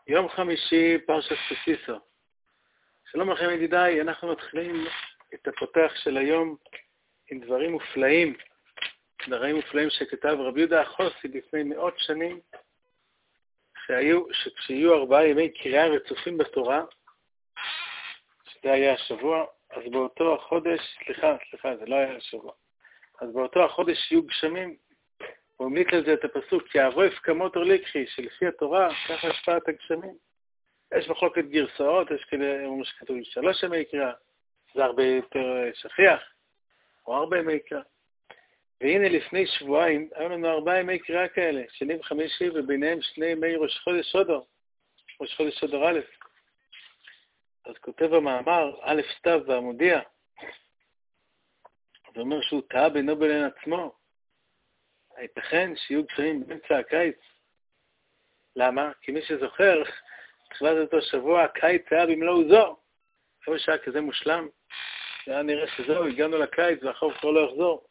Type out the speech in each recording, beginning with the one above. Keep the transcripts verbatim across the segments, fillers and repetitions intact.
יום חמישי, פרשת סיסו. שלום לכם ידידיי, אנחנו מתחילים את הפותח של היום עם דברים מופלאים, דברים מופלאים שכתב רבי יהודה החסיד לפני מאות שנים, שהיו, שכשיהיו ארבעה ימי קריאה רצופים בתורה, שזה היה השבוע, אז באותו החודש, סליחה, סליחה, זה לא היה השבוע, אז באותו החודש יהיו גשמים, הוא המליץ על זה את הפסוק, כי הערוף כמותו לקחי, שלפי התורה, ככה השפעת הגשמים. יש מחלוקת גרסאות, יש כאלה אומרים שכתוב שלוש ימי קריאה, זה הרבה יותר שכיח, או ארבע ימי קריאה. והנה לפני שבועיים, היו לנו ארבעה ימי קריאה כאלה, שני וחמישי, וביניהם שני ימי ראש חודש אדר, ראש חודש אדר א'. אז כותב המאמר, א' סתיו והמודיע, זה אומר שהוא טעה בינו ובין עצמו. הייתכן שיהיו גשמים באמצע הקיץ. למה? כי מי שזוכר, תחילת אותו שבוע, הקיץ היה במלוא עוזו. איפה שהיה כזה מושלם, היה נראה שזהו, הגענו לקיץ והחורף כבר לא יחזור.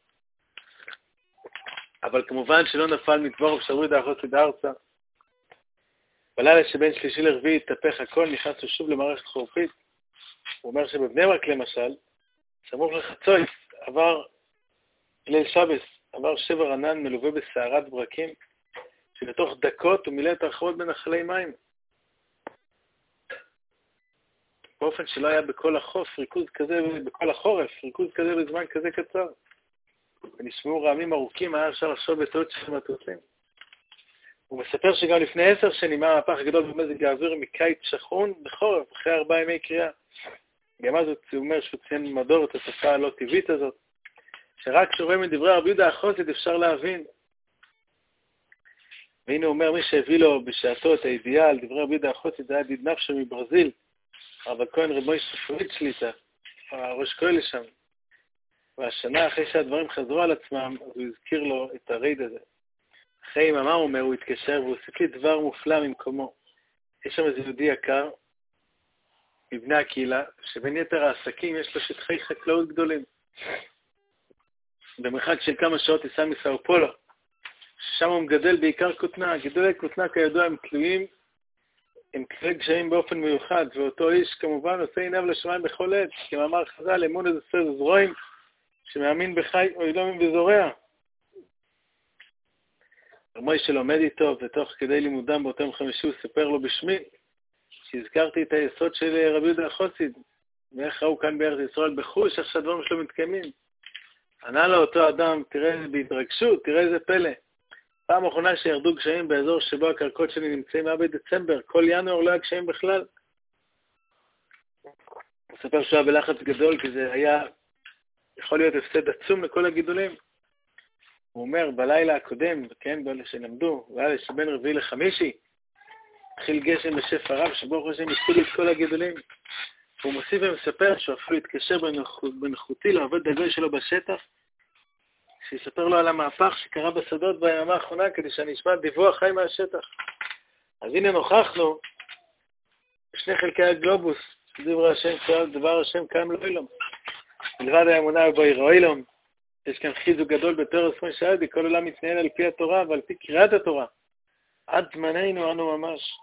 אבל כמובן שלא נפל מדבור ושברו את החסיד ארצה. בלילה שבין שלישי לרביעי התהפך הכל, נכנסנו שוב למערכת חורפית. הוא אומר שבבני ברק למשל, סמוך לחצות, עבר ליל שבס, עבר שבר ענן מלווה בסערת ברקים, שבתוך דקות הוא מילא את הרחובות בנחלי מים. באופן שלא היה בכל החוף ריכוז כזה, בכל החורף, ריכוז כזה בזמן כזה קצר. ונשמעו רעמים ארוכים, היה אפשר לחשוב בטעות של מטוסים. הוא מספר שגם לפני עשר שנים היה המהפך הגדול במזג האוויר מקיץ שחון בחורף, אחרי ארבעה ימי קריאה. גם אז הוא אומר שהוא ציין מדור את התופעה הלא טבעית הזאת, שרק כשרואים מדברי רבי יהודה החסיד אפשר להבין. והנה הוא אומר, מי שהביא לו בשעתו את הידיעה על דברי רבי יהודה החסיד, זה היה ידיד נפשו מברזיל, אבל כהן רבי שפרית שליטה, הראש כהן לשם. והשנה אחרי שהדברים חזרו על עצמם, אז הוא הזכיר לו את הריד הזה. אחרי יממה הוא אומר, הוא התקשר והוא הוסיף לי דבר מופלא ממקומו. יש שם איזה יהודי יקר, מבני הקהילה, שבין יתר העסקים יש לו שטחי חקלאות גדולים. במרחק של כמה שעות ייסע מסאו פולו, ששם הוא מגדל בעיקר כותנה. גידולי כותנה כידוע הם תלויים, הם תלויים גשמים באופן מיוחד, ואותו איש כמובן עושה עיניו לשמיים בכל עת, כמאמר חז"ל, אמון איזה סר זרועים, שמאמין בחי או אילומים וזורע. רמי שלומד איתו, ותוך כדי לימודם באותו יום חמישי הוא ספר לו בשמי, שהזכרתי את היסוד של רבי יהודה החסיד, ואיך ראו כאן בארץ ישראל בחוש, איך שהדברים שלו מתקיימים. ענה לו אותו אדם, תראה בהתרגשות, תראה איזה פלא. פעם אחרונה שירדו גשמים באזור שבו הקרקעות שלי נמצאים היה בדצמבר, כל ינואר לא היה גשמים בכלל. הוא ספר שהוא היה בלחץ גדול, כי זה היה יכול להיות הפסד עצום לכל הגידולים. הוא אומר, בלילה הקודם, כן, באלה שלמדו, בלילה שבין רביעי לחמישי, התחיל גשם בשפע רב, שבו חושבים יפסו לי את כל הגידולים. הוא מוסיף ומספר שהוא אפילו התקשר בנוחותי לעובד דגוי שלו בשטח, שיספר לו על המהפך שקרה בשדות ביממה האחרונה, כדי שאני אשמע דיווח חי מהשטח. אז הנה נוכחנו, בשני חלקי הגלובוס, דבר השם, דבר השם קיים לא אילום. מלבד האמונה ובו אילום, יש כאן חיזוק גדול בתור עשרים שעדי, כל עולם מתנהל על פי התורה ועל פי קריאת התורה. עד זמננו אנו ממש.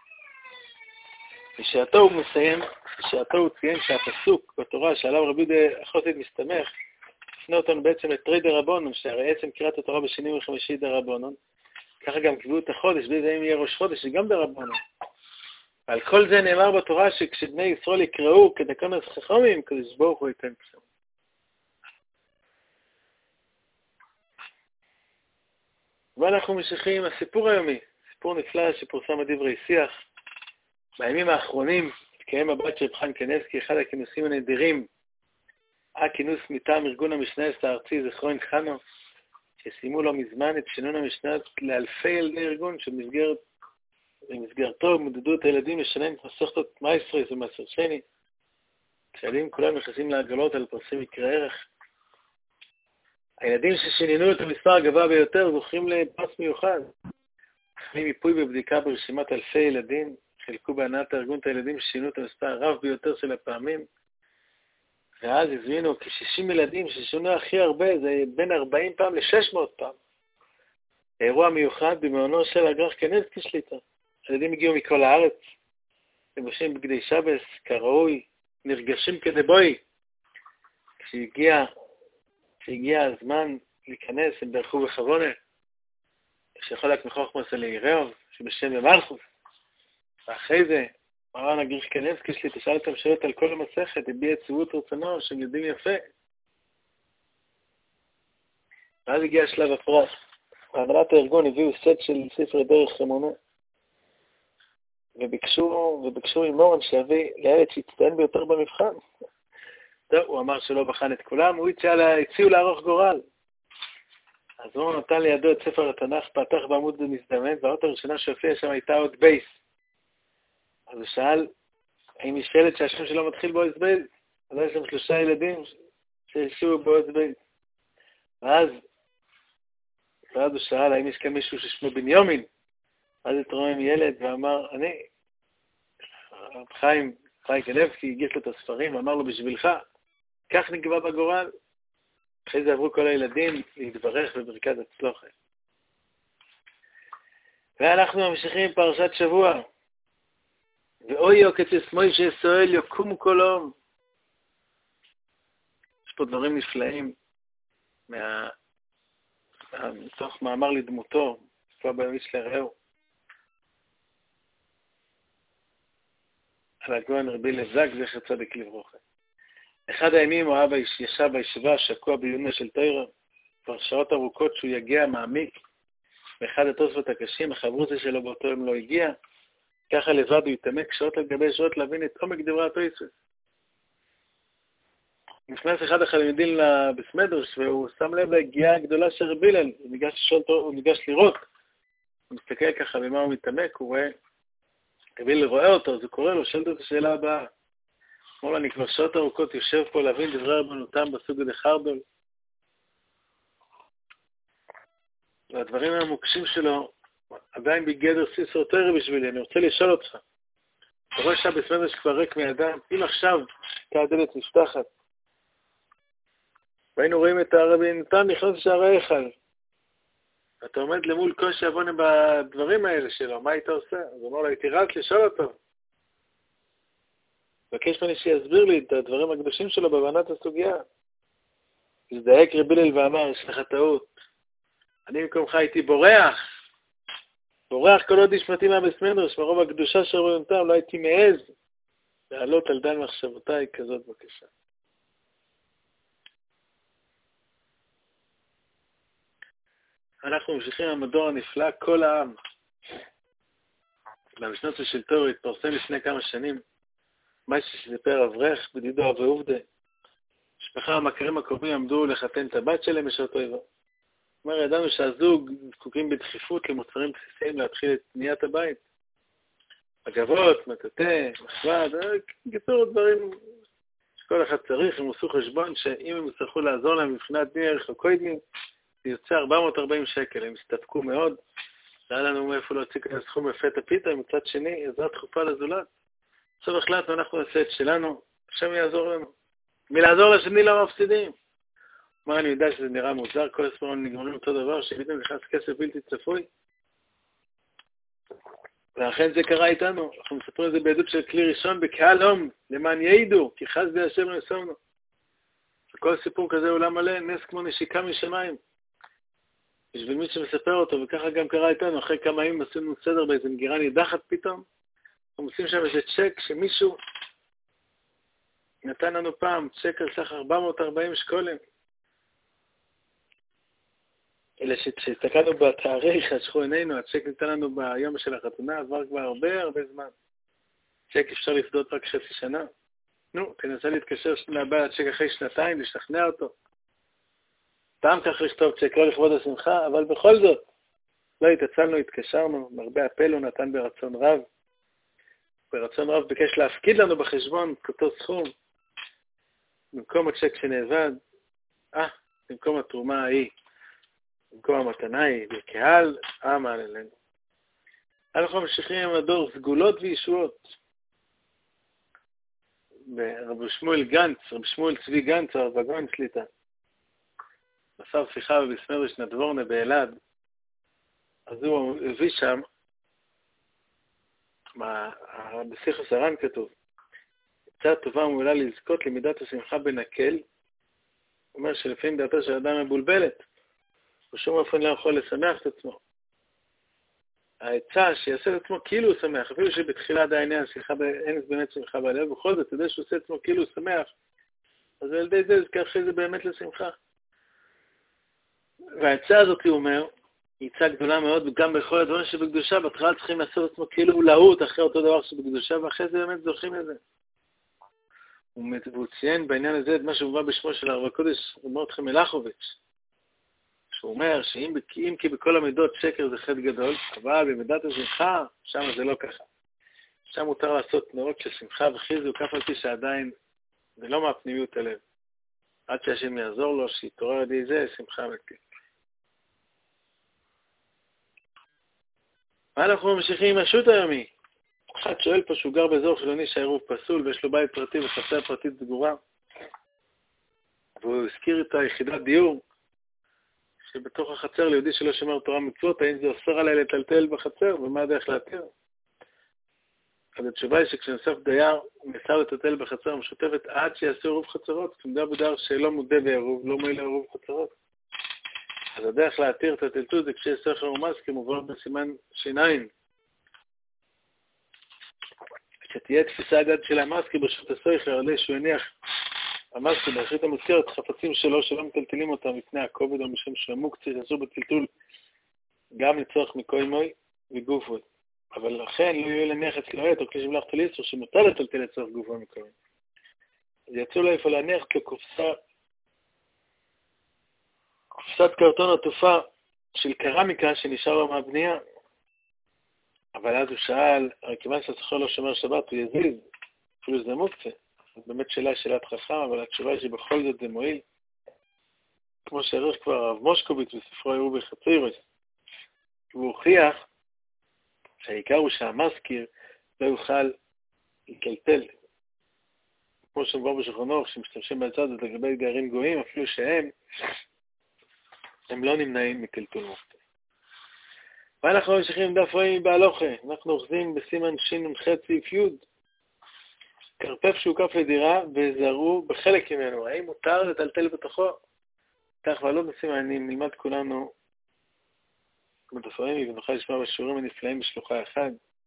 בשעתו הוא מסיים, בשעתו הוא ציין שהפסוק בתורה שעליו רבי יהודה החסיד מסתמך, הפנה אותנו בעצם לתרי דרבנן, שהרי עצם קריאת התורה בשני וחמישי דרבנן, ככה גם קביעות החודש, בלי זה אם יהיה ראש חודש, זה גם דרבנן. ועל כל זה נאמר בתורה שכשבני ישראל יקראו כדקונס חכמים, קדוש ברוך הוא ייתן פסוק. ואנחנו ממשיכים עם הסיפור היומי, סיפור נפלא שפורסם בדברי שיח. בימים האחרונים התקיים הבת של רב חיים קניבסקי, אחד הכינוסים הנדירים, הכינוס מטעם ארגון המשנה הארצי זכרון חנו, שסיימו לו מזמן את שינון המשנה לאלפי ילדי ארגון, שבמסגרתו מודדו את הילדים לשלם את מסכתות מייסריס ומסר שני. כשהילדים כולם נכנסים לעגלות על פרסי מקרה ערך. הילדים ששינינו את המספר הגבוה ביותר זוכים לפרס מיוחד. אחרי מיפוי בבדיקה ברשימת אלפי ילדים, חלקו בהנהלת הארגון את הילדים ששינו את המספר הרב ביותר של הפעמים, ואז הזמינו כ-שישים ילדים ששינו הכי הרבה, זה בין ארבעים פעם ל-שש מאות פעם. האירוע מיוחד במעונו של אגרח קניבסקי שליטה. הילדים הגיעו מכל הארץ, לבושים בגדי שבס, כראוי, נרגשים כדבוי. כשהגיע, כשהגיע הזמן להיכנס, הם ברכו בחבונה, שיכול להקמיך חוכמוס אלי רעב, שבשם במלכוס. ואחרי זה, מרן הגריך קנבסקי שלי, תשאל אותם שאלות על כל המסכת, הביע את ציוות רצונו, שהם יודעים יפה. ואז הגיע שלב הפרס. בהנהלת הארגון הביאו סט של ספר דרך אמונה, וביקשו, וביקשו עם מורן שיביא לילד שהצטיין ביותר במבחן. טוב, הוא אמר שלא בחן את כולם, הוא הציע, הציעו לערוך גורל. אז הוא נתן לידו את ספר התנ"ך, פתח בעמוד מזדמן, והאות הראשונה שהופיעה שם הייתה עוד בייס. אז הוא שאל, האם יש ילד שהשם שלו מתחיל בו בייס? אז יש שם שלושה ילדים שהשאו בו בייס. ואז, ואז הוא שאל, האם יש כאן מישהו ששמו בנימין? אז התרומם ילד ואמר, אני, חיים, חיים קנבסקי, הגיש לו את הספרים, ואמר לו, בשבילך, כך נקבע בגורל. אחרי זה עברו כל הילדים להתברך בברכת הצלוחת. ואנחנו ממשיכים עם פרשת שבוע. ואוי יוקץ ישמוי שישראל יקומו כל אום. יש פה דברים נפלאים מה... מתוך מאמר לדמותו, כבר במיש לרעהו. על הגאון רבי לזק זכר צדיק לברכה. אחד הימים הוא אבא ישב בישיבה שקוע בעיונה של תורה, כבר שעות ארוכות שהוא יגיע מעמיק, ואחד התוספות הקשים, החברותא שלו באותו יום לא הגיע, ככה לבד הוא יתעמק שעות על גבי שעות להבין את עומק דברי התורה. נכנס אחד החלמידים לבסמדרש, והוא שם לב להגיעה הגדולה של רבי הלל, הוא ניגש לשאול אותו, הוא ניגש לראות, הוא מסתכל ככה במה הוא מתעמק, הוא רואה, רבי הלל רואה אותו, אז הוא קורא לו, שואל את השאלה הבאה. אמר לו, אני כבר שעות ארוכות יושב פה להבין דברי רבנותם בסוגיה דחרדול. והדברים המוקשים שלו עדיין בגדר סיסר תורה בשבילי, אני רוצה לשאול אותך. אתה רואה שהבסמדרש כבר ריק מידם, אם עכשיו הדלת נפתחת, והיינו רואים את הרבי נתן נכנס לשערי ההיכל, אתה עומד למול קושי עוונה בדברים האלה שלו, מה היית עושה? אז הוא אומר לו, הייתי רץ לשאול אותו. בקש ממני שיסביר לי את הדברים הקדושים שלו בהבנת הסוגיה. הזדהק רבי הלל ואמר, יש לך טעות. אני במקומך הייתי בורח. בורח כל עוד נשמתי מהבסמדרש, מרוב הקדושה של רבנותם, לא הייתי מעז לעלות על דן מחשבותיי כזאת בקשה. אנחנו ממשיכים המדור הנפלא, כל העם. במשנות של תורה התפרסם לפני כמה שנים, מה שסיפר אברך בדידו אבי עובדה. משפחה המכרים הקרובים עמדו לחתן את הבת שלהם בשעות אויבה. אומר, ידענו שהזוג זקוקים בדחיפות למוצרים בסיסיים להתחיל את בניית הבית. אגבות, מטאטא, מחבד, קיצור דברים שכל אחד צריך, הם עשו חשבון שאם הם יצטרכו לעזור להם מבחינת דין ערך הקוידמים, זה יוצא ארבע מאות וארבעים שקל, הם הסתפקו מאוד, היה לנו מאיפה להוציא כזה סכום לפתע פיתה, מצד שני, עזרה דחופה לזולת. עכשיו החלטנו, אנחנו נעשה את שלנו, השם יעזור לנו. מלעזור לשני לא מפסידים. מה אני יודע שזה נראה מוזר, כל הספרים נגמרים אותו דבר, שפתאום נכנס כסף בלתי צפוי. ואכן זה קרה איתנו, אנחנו מספרים את זה בעדות של כלי ראשון בקהל הום, למען יעידו, כי חס בי השם נעשרנו. וכל סיפור כזה עולם מלא, נס כמו נשיקה משמיים. בשביל מי שמספר אותו, וככה גם קרה איתנו, אחרי כמה ימים עשינו סדר באיזה מגירה נידחת פתאום, אנחנו עושים שם איזה צ'ק שמישהו נתן לנו פעם, צ'ק על סך ארבע מאות וארבעים שקולים. אלא שהסתכלנו בתאריך, חשכו עינינו, הצ'ק ניתן לנו ביום של החתונה, עבר כבר הרבה הרבה זמן. צ'ק אפשר לפדות רק חצי שנה. נו, תנסה להתקשר מהבא הצ'ק אחרי שנתיים, לשכנע אותו. פעם כך לכתוב צ'ק לא לכבוד השמחה, אבל בכל זאת, לא התעצלנו, התקשרנו, מרבה הפלו נתן ברצון רב. ברצון רב ביקש להפקיד לנו בחשבון אותו סכום, במקום הצ'ק שנאבד, אה, במקום התרומה ההיא, במקום המתנה היא, בקהל, אמן אלינו. אנחנו ממשיכים עם הדור סגולות וישועות. ברב שמואל גנץ, רב שמואל צבי גנץ, הרב הגאון שליטה. מסר שיחה בבסמדרש נדבורנה באלעד, אז הוא הביא שם בשיחס הר"ן כתוב, עצה טובה ומועילה לזכות למידת השמחה בנקל, הוא אומר שלפעמים דעתו של אדם מבולבלת, בשום אופן לא יכול לשמח את עצמו. העצה שיעשה את עצמו כאילו הוא שמח, אפילו שבתחילה עדיין אין באמת שמחה בלב, בכל זאת, כדי שהוא עושה את עצמו כאילו הוא שמח, אז על ידי זה, ככה זה באמת לשמחה. והעצה הזאת, הוא אומר, היא עצה גדולה מאוד, וגם בכל הדברים שבקדושה, בהתחלה צריכים לעשות את עצמו כאילו הוא להוט אחרי אותו דבר שבקדושה, ואחרי זה באמת זוכים לזה. והוא ציין בעניין הזה את מה שהובא בשמו של הרב הקודש, מרדכי מלאכוביץ', שהוא אומר שאם אם כי בכל המידות שקר זה חטא גדול, אבל במידת השמחה, שם זה לא ככה. שם מותר לעשות תנועות של שמחה וחיזוק, אף על פי שעדיין זה לא מהפנימיות הלב. עד שהשם יעזור לו, שיתעורר על ידי זה, שמחה אמיתית. ואנחנו ממשיכים עם השו"ת היומי. אחד שואל פה שהוא גר באזור חילוני שהעירוב פסול ויש לו בית פרטי וחצר פרטית סגורה. והוא הזכיר את היחידת דיור, שבתוך החצר ליהודי שלא שומר תורה מצוות, האם זה אוסר עליי לטלטל בחצר ומה הדרך להתיר? אז התשובה היא שכשנוסף דייר, הוא נאסר לטלטל בחצר משותפת עד שיעשו עירוב חצרות, כשמדובר בדייר שלא מודה בעירוב, לא מועיל לעירוב חצרות. אז הדרך להתיר את הטלטול זה כשיש סכר ומס, כמובן בסימן שיניים. כשתהיה תפיסה הגד של המסקי ברשות הסויכר, עלי שהוא יניח המסקי ברשות המוזכרת חפצים שלו שלא מטלטלים אותם מפני הכובד או משום שהמוקצה יעשו בטלטול גם לצורך מקוי מוי וגופות. אבל לכן לא יהיו להניח אצלו את או כלי שמלאכת ליסר שמותר לטלטל לצורך גופו מקוי. אז יצאו לו איפה להניח כקופסה, קופסת קרטון עטופה של קרמיקה שנשאר לו מהבנייה. אבל אז הוא שאל, הרי כיוון שהשכר לא שומר שבת, הוא יזיז, אפילו שזה מוקצה. זאת באמת שאלה שאלת חכם, אבל התשובה היא שבכל זאת זה מועיל. כמו שערך כבר הרב מושקוביץ בספרו עירוב בחצרות, והוא הוכיח שהעיקר הוא שהמזכיר לא יוכל לקלטל. כמו שמובא בשולחן ערוך, שמשתמשים בצד הזה לגבי גרים גויים, אפילו שהם, הם לא נמנעים מקלטול מוקצה. ואנחנו ממשיכים עם דף רעים בהלוכה. אנחנו אוחזים בסימן ש"ח סעיף י' קרפף שהוקף לדירה וזרעו בחלק ממנו. האם מותר לטלטל בתוכו? כך ועלות בסימנים נלמד כולנו בדף רעים ונוכל לשמוע בשיעורים הנפלאים בשלוחה אחד.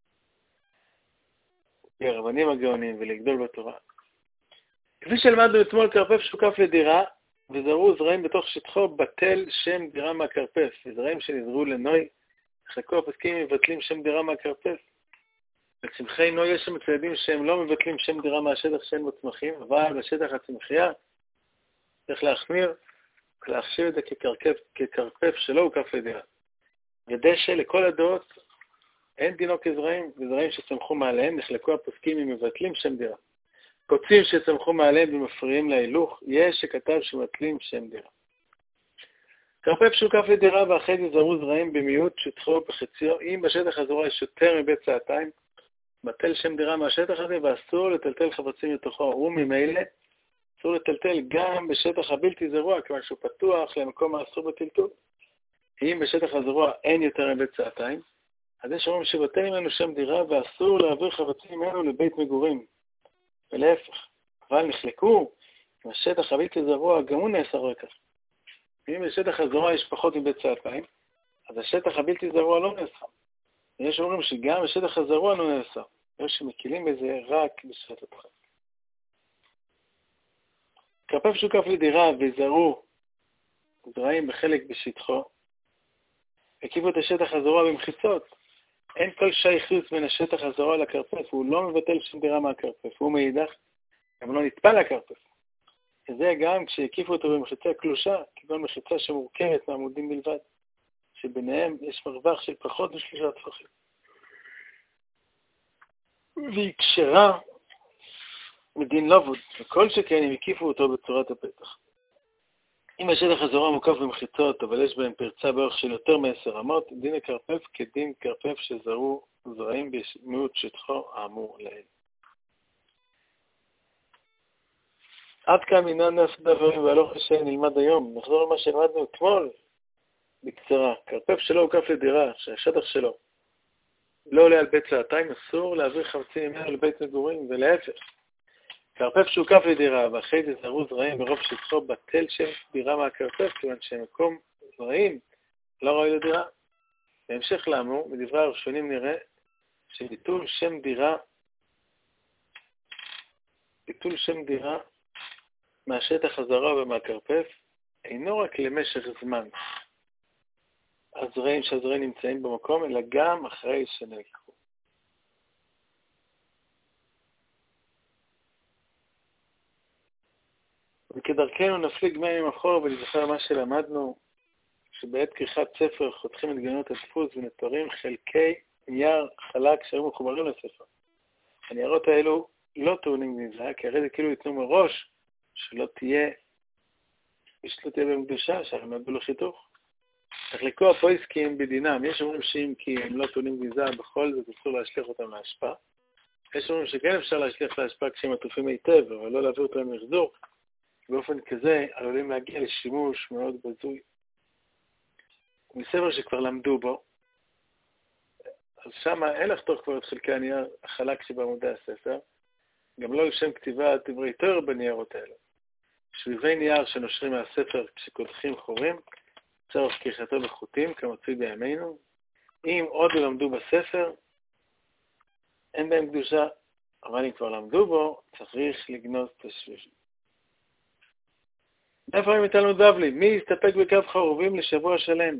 לרבנים הגאונים ולגדול בתורה. כפי שלמדנו אתמול, קרפף שהוקף לדירה וזרעו זרעים בתוך שטחו בטל שם דירה מהקרפף. זרעים שנזרעו לנוי חלקו הפסקים מבטלים שם דירה מהקרפף. בצמחי נוי יש שם ציידים שהם לא מבטלים שם דירה מהשטח שאין בצמחים, אבל בשטח הצמחייה צריך להחמיר, להחשיב את זה כקרפף, כקרפף שלא הוא כף לדירה. ודשא לכל הדעות אין דינו כזרעים, וזרעים שצמחו מעליהם נחלקו הפסקים אם מבטלים שם דירה. קוצים שצמחו מעליהם ומפריעים להילוך, יש שכתב שמבטלים שם דירה. קרפף שהוקף לדירה ואחרי זה זרעו זרעים במיעוט שטחו בחציו, אם בשטח הזרוע יש יותר מבית צעתיים, בטל שם דירה מהשטח הזה ואסור לטלטל חפצים לתוכו, וממילא אסור לטלטל גם בשטח הבלתי זרוע, כיוון שהוא פתוח למקום האסור בטלטול. אם בשטח הזרוע אין יותר מבית צעתיים, אז יש אומרים שבטל ממנו שם דירה ואסור להעביר חפצים ממנו לבית מגורים, ולהפך. אבל נחלקו, אם השטח הבלתי זרוע גם הוא נאסר לכך. אם בשטח הזרוע יש פחות מבית צעתיים, אז השטח הבלתי זרוע לא נאסר. יש אומרים שגם בשטח הזרוע לא נאסר. יש שמקילים בזה רק בשעת הדחק. קרפף שהוקף לדירה וזרעו זרעים בחלק בשטחו, הקיפו את השטח הזרוע במחיצות. אין כל שייכות בין השטח הזרוע לקרפף, הוא לא מבטל שם דירה מהקרפף, הוא מאידך, גם לא נטפל לקרפף. וזה גם כשהקיפו אותו במחיצה קלושה, כגון מחיצה שמורכבת מעמודים בלבד, שביניהם יש מרווח של פחות משלושה טפחים. והיא קשרה מדין לבוד, וכל שכן הם הקיפו אותו בצורת הפתח. אם השטח הזרוע מוקף במחיצות, אבל יש בהם פרצה באורך של יותר מעשר אמות, דין הקרפף כדין קרפף שזרעו זרעים במיעוט שטחו האמור לעיל. עד כאן מנהל נעשה דברים והלוך שנלמד היום. נחזור למה שלמדנו אתמול בקצרה. קרפף שלו הוקף לדירה, שהשטח שלו לא עולה על בית צעתיים, אסור להעביר חמצים ממנו לבית מגורים, ולהפך. כרפף שהוקף לדירה, ואחרי זה זרעו זרעים ברוב שטחו, בטל שם דירה מהכרפף, כיוון שמקום זרעים לא ראוי לדירה. בהמשך לאמור, בדברי הראשונים נראה שביטול שם דירה, ביטול שם דירה מהשטח הזרוע ומהכרפף, אינו רק למשך זמן הזרעים שהזרעים נמצאים במקום, אלא גם אחרי שנלקחו. וכדרכנו נפליג מים אחורה ולזכר מה שלמדנו, שבעת כריכת ספר חותכים את גנות הדפוס ונתפרים חלקי נייר חלק שהיו מחוברים לספר. הניירות האלו לא טעונים גניזה, כי הרי זה כאילו יתנו מראש שלא תהיה, שלא תהיה בהם קדושה, שהם נדעו לחיתוך. תחלקו הפויסקים בדינם, יש אומרים שאם כי הם לא טעונים גניזה, בכל זאת אסור להשליך אותם להשפעה. יש אומרים שכן אפשר להשליך להשפעה כשהם עטופים היטב, אבל לא להביא אותם למחזור. באופן כזה עלולים להגיע לשימוש מאוד בזוי. מספר שכבר למדו בו, אז שם אין לחתוך כבר את חלקי הנייר החלק שבעמודי הספר, גם לא לשם כתיבת דברי תורה בניירות האלה. שביבי נייר שנושרים מהספר כשקודחים חורים, צורך כריכתו בחוטים כמצוי בימינו. אם עוד לא למדו בספר, אין בהם קדושה, אבל אם כבר למדו בו, צריך לגנוז את השביבים. איפה הם איתנו דבלי? מי יסתפק בקו חרובים לשבוע שלם?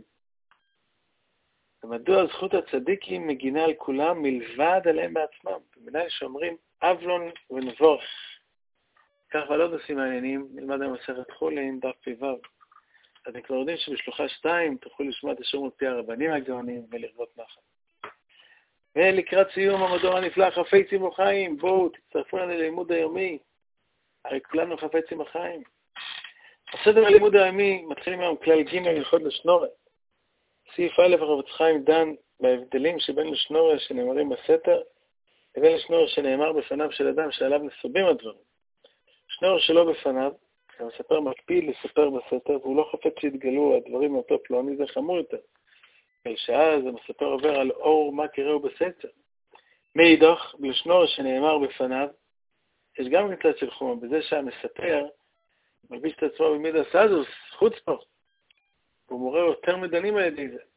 ומדוע זכות הצדיקים מגינה על כולם מלבד עליהם בעצמם? במדינה שאומרים אבלון ונבוך. כך ועוד נושאים מעניינים, נלמד במסכת חולין, דף פ"ו. אתם כבר יודעים שבשלוחה שתיים תוכלו לשמוע את השם מפי הרבנים הגאונים ולרבות נחת. ולקראת סיום המדור הנפלא חפצים בחיים, בואו תצטרפו לנו ללימוד היומי. הרי כולנו חפצים בחיים. הסדר הלימוד היומי מתחילים היום כלל ג' הלכות לשנורא. סעיף א' החפץ חיים דן בהבדלים שבין לשנורא שנאמרים בסתר לבין לשנורא שנאמר בפניו של אדם שעליו נסובים הדברים. שנורא שלא בפניו, המספר מקפיד לספר בסתר והוא לא חפץ שהתגלו הדברים מאותו פלוני, זה חמור יותר. שאז המספר עובר על אור מה קראו בסתר. מאידך, בלשנורא שנאמר בפניו, יש גם מצד של חומה, בזה שהמספר מלביש את עצמו במידה סזוס, חוץ פה. הוא מורה יותר מדנים על ידי זה.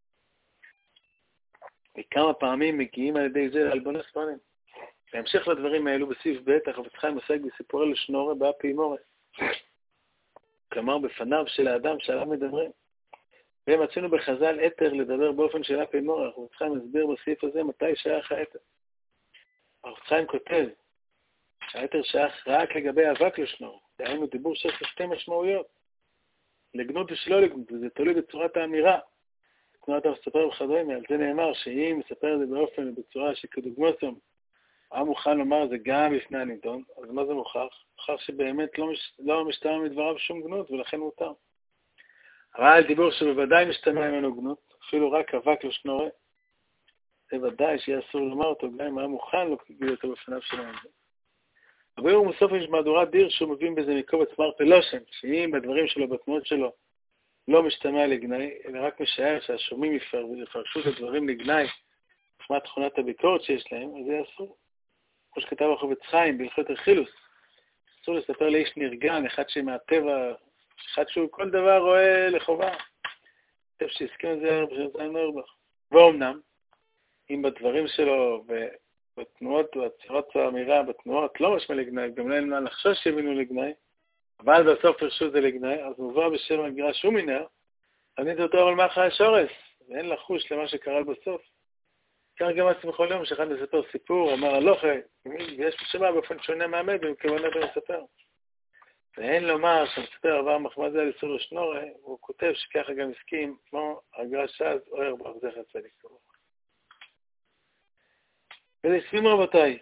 וכמה פעמים מגיעים על ידי זה לאלבונס פנים. בהמשך לדברים האלו בסעיף ב' החפץ חיים עוסק בסיפורי לשנורא באפי מורה. כלומר בפניו של האדם שעליו מדברים. ומצאנו בחז"ל אתר לדבר באופן של אפי מורה. החפץ חיים מסביר בסעיף הזה מתי שייך האתר. החפץ חיים כותב שהאתר שייך רק לגבי אבק לשנורא. דהיינו דיבור שיש לו שתי משמעויות. לגנות ושלא לגנות, וזה תלוי בצורת האמירה. כמו אתה מספר וכדומה, על זה נאמר שאם מספר את זה באופן ובצורה שכדוגמתו, היה מוכן לומר זה גם לפני הנידון, אז מה זה מוכח? מוכח שבאמת לא, מש... לא משתמע מדבריו שום גנות, ולכן מותר. אבל דיבור שבוודאי משתמע ממנו גנות, אפילו רק אבק לשנורא, זה ודאי שיהיה אסור לומר אותו, גם אם היה מוכן לא להגיד אותו בפניו של המנדון. הביאור מסוף יש מהדורת דיר שהוא מבין בזה מקובץ מר פלושן, שאם בדברים שלו, בתנועות שלו, לא משתמע לגנאי, אלא רק משער שהשומעים יפרשו את הדברים לגנאי, לפני תכונת הביקורת שיש להם, אז זה אסור. כמו שכתב החפץ חיים בהלכות החילוס, אסור לספר לאיש נרגן, אחד שמהטבע, אחד שהוא כל דבר רואה לחובה. כתב שהסכים את זה בשביל נורבך. ואומנם, אם בדברים שלו, בתנועות והצורת האמירה בתנועות לא משמע לגנאי, גם לא נמנע לחשוש שיבינו לגנאי, אבל בסוף פרשו זה לגנאי, אז מובא בשם הגרש שום מינר, ענית אותו על מאחר השורס, ואין לחוש למה שקרה בסוף. כך גם עצמי כל יום שאחד מספר סיפור, אמר הלוכה, ויש משמע באופן שונה מהמד, וכוונה במספר. ואין לומר שהמספר עבר מחמד זה על איסור לשנורא, הוא כותב שככה גם הסכים, כמו הגרש אז, אוהר ברוך זכר צדיק טוב. ולסיום רבותיי,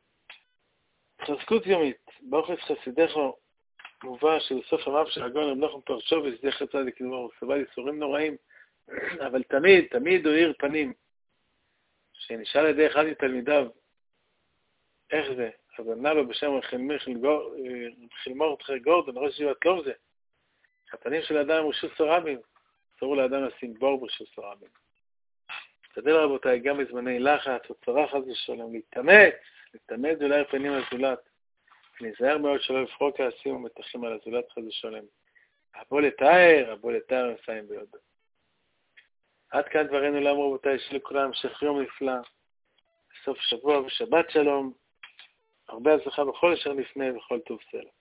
חזקות יומית, באוכלס חסידך מובא שבסוף המאב של הגאון רב נחום פרשוב זכר צדיק טוב, הוא סבל איסורים נוראים, אבל תמיד, תמיד הוא האיר פנים. שנשאל על ידי אחד מתלמידיו, איך זה? אז ענה לו בשם חילמור תחר גורדון, ראש ישיבת לוב זה. הפנים של האדם הם רשוס הרבים, אסור לאדם לשים בור ברשוס הרבים. תדל רבותיי, גם בזמני לחץ או צרה חס ושלום, להתאמץ, להתאמץ ולהאיר פנים על הזולת. נזהר מאוד שלא לבחור כעסים ומתחים על הזולת חס ושלום. הבוא לתאר, הבוא לתאר נסיים ביודו. עד כאן דברינו לעם רבותיי, שלכולם המשך יום נפלא, סוף שבוע ושבת שלום, הרבה הצלחה בכל אשר לפני וכל טוב סלע.